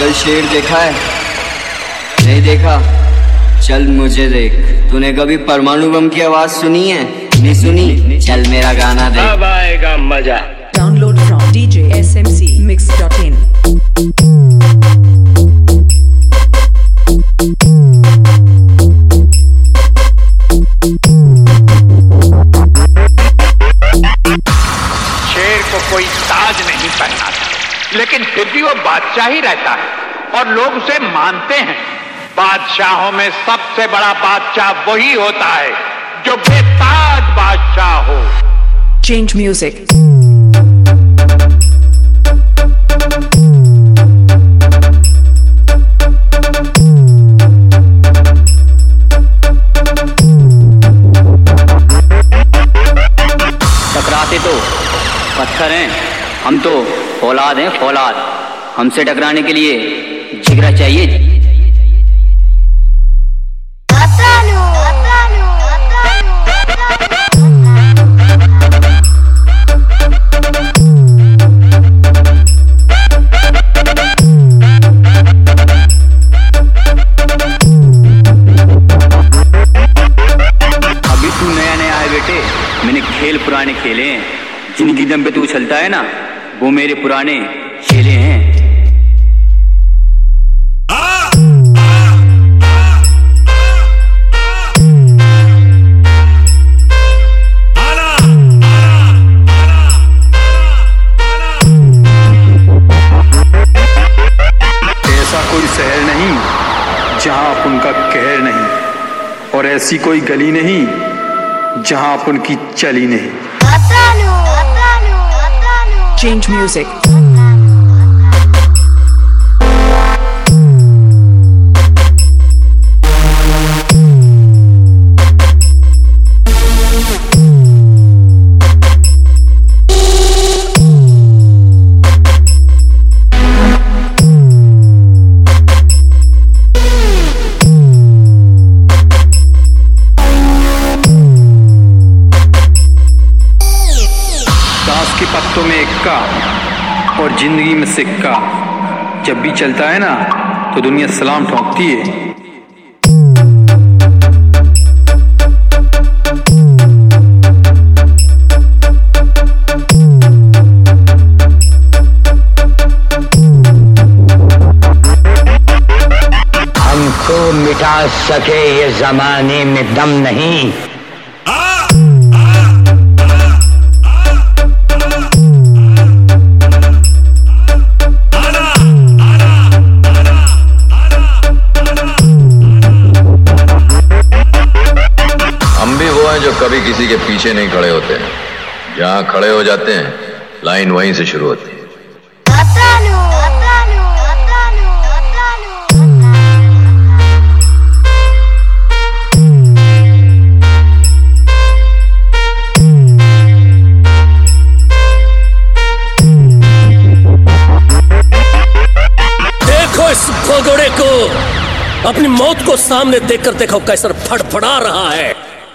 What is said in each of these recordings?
पागल शेर देखा है? नहीं देखा? चल मुझे देख। तूने कभी परमाणु बम की आवाज सुनी है? नहीं सुनी? चल मेरा गाना देख। अब आएगा मजा। Download from djsmcmix.in. शेर को कोई ताज नहीं पहनाता, लेकिन फिर भी वो बादशाह ही रहता है और लोग उसे मानते हैं। बादशाहों में सबसे बड़ा बादशाह वही होता है जो बेताज बादशाह हो। Change music. टकराते तो पत्थर हैं, हम तो फौलाद हैं फौलाद। हमसे टकराने के लिए जिगरा चाहिए। अभी तू नया नया है बेटे, मैंने खेल पुराने खेले हैं। जिनकी दम पे तू चलता है ना, वो मेरे पुराने चेले हैं। ऐसा कोई शहर नहीं जहां अपन का कहर नहीं, और ऐसी कोई गली नहीं जहां अपन की चली नहीं। Change music. के पत्तों में इक्का और जिंदगी में सिक्का, जब भी चलता है ना तो दुनिया सलाम ठोकती है। हमको मिटा सके ये जमाने में दम नहीं। जो कभी किसी के पीछे नहीं खड़े होते हैं, जहां खड़े हो जाते हैं लाइन वहीं से शुरू होती है। देखो इस भगोड़े को, अपनी मौत को सामने देखकर देखो कैसा फड़फड़ा रहा है।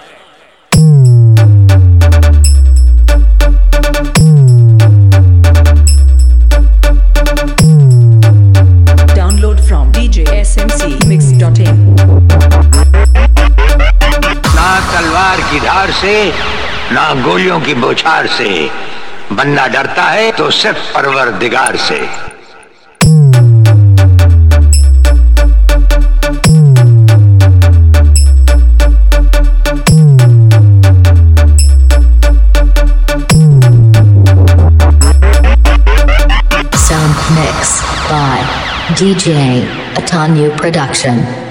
djsmcmix.in. ना तलवार की धार से, ना गोलियों की बौछार से, बंदा डरता है तो सिर्फ परवरदिगार से। Sound mix by DJ Atanu Production.